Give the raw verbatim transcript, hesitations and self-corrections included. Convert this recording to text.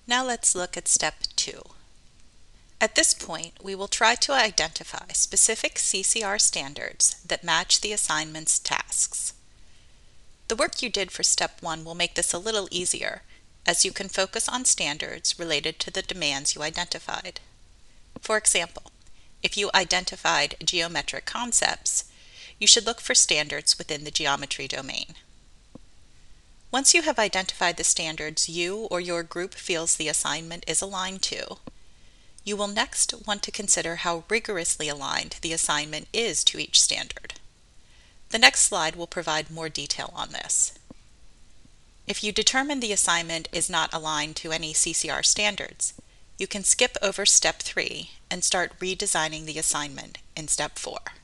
Now let's look at step two. At this point, we will try to identify specific C C R standards that match the assignment's tasks. The work you did for step one will make this a little easier, as you can focus on standards related to the demands you identified. For example, if you identified geometric concepts, you should look for standards within the geometry domain. Once you have identified the standards you or your group feels the assignment is aligned to, you will next want to consider how rigorously aligned the assignment is to each standard. The next slide will provide more detail on this. If you determine the assignment is not aligned to any C C R standards, you can skip over step three and start redesigning the assignment in step four.